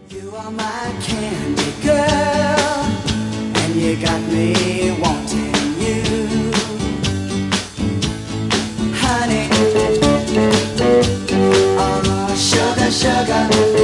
You are my candy girl, and you got me wanting you, honey. Oh, sugar, sugar.